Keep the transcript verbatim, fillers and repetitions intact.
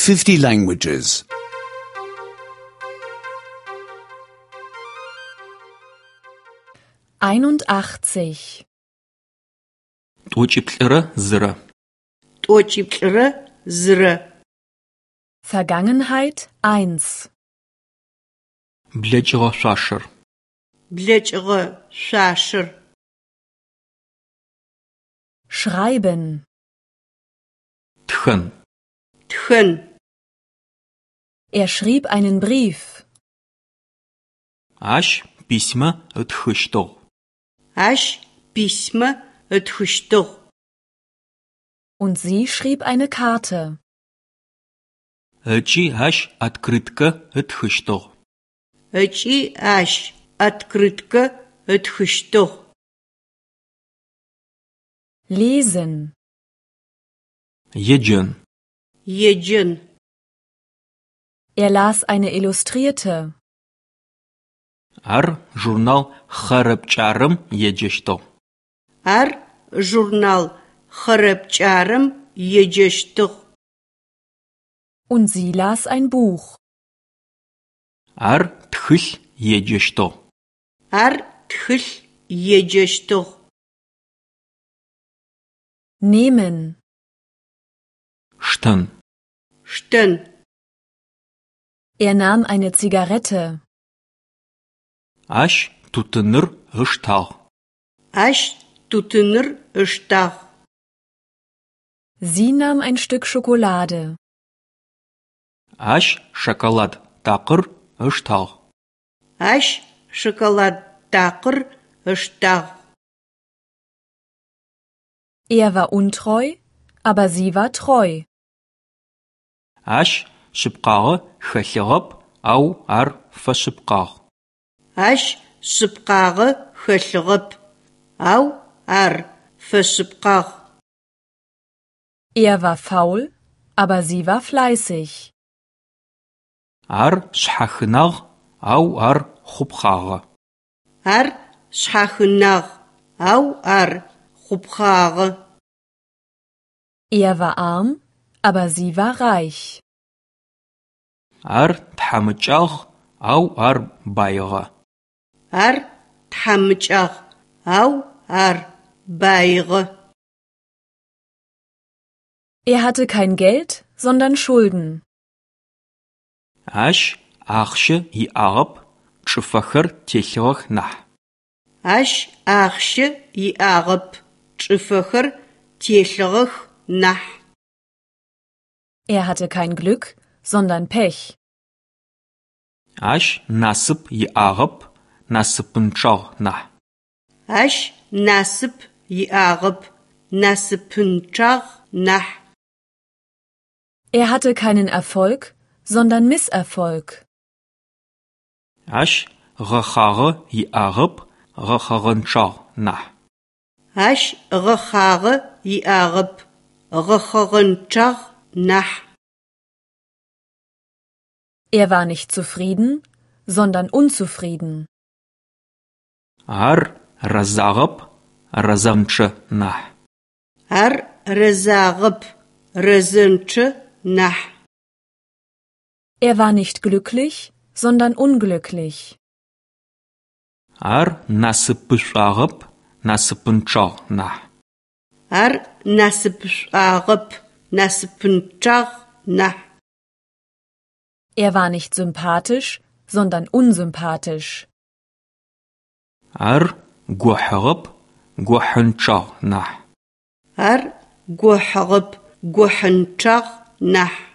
fifty languages. einundachtzig. t'oç'iplh'ıre zıre. t'oç'iplh'ıre zıre. Vergangenheit eins. Bleç'ığe şsuaşşır. Bleç'ığe şsuaşşır. Schreiben. Txın. Txın. Er schrieb einen Brief. Aş pisma ıtxıştığ. Aş pisma ıtxıştığ. Und sie schrieb eine Karte. Iç'i aş atkritka ıtxıştığ. Iç'i aş atkritka ıtxıştığ. Lesen. Yecın. Yecın. Er las eine Illustrierte. Ar jurnal xarepç'arım yeceştığ. Ar jurnal xarepç'arım yeceştığ. Und sie las ein Buch. Ar txılh yeceştığ. Ar txılh yeceştığ. Nehmen. Ştın. Ştın. Er nahm eine Zigarette. Aş tutınır ıştağ. Aş tutınır ıştağ. Sie nahm ein Stück Schokolade. Aş şokolad taqır ıştağ. Aş şokolad taqır ıştağ. Er war untreu, aber sie war treu. Aş şıpqağı xelhığep, au ar feşıpqağ. Aş şıpqağı xelhığep, au ar feşıpqağ. Er war faul, aber sie war fleißig. Ar şhaxınağ, au ar xupxağı. Ar şhaxınağ, au ar xupxağı. Er war arm, aber sie war reich. Ar thamıçağ, au ar bayğı. Ar thamıçağ, au ar bayğı. Er hatte kein Geld, sondern Schulden. Aş axşı iağep, ç'ıfexer têlhığex nah. Aş axşı iağep, ç'ıfexer têlhığex nah. Er hatte kein Glück, sondern Pech. Aş nasıp iağep, nasıpınçağ nah. Aş nasıp iağep, nasıpınçağ nah. Er hatte keinen Erfolg, sondern Misserfolg. Aş ğexağı iağep, ğexağınçağ nah. Aş ğexağı iağep, ğexağınçağ nah. Er war nicht zufrieden, sondern unzufrieden. Ar razağep, razamçı nah. Ar rezağep, rezınçı nah. Er war nicht glücklich, sondern unglücklich. Ar nasıpışağep, nasıpınçağ nah. Ar nasıpışağep, nasıpınçağ nah. Er war nicht sympathisch, sondern unsympathisch. Ar guhığep, guhınçağ nah. Ar guhığep, guhınçağ nah.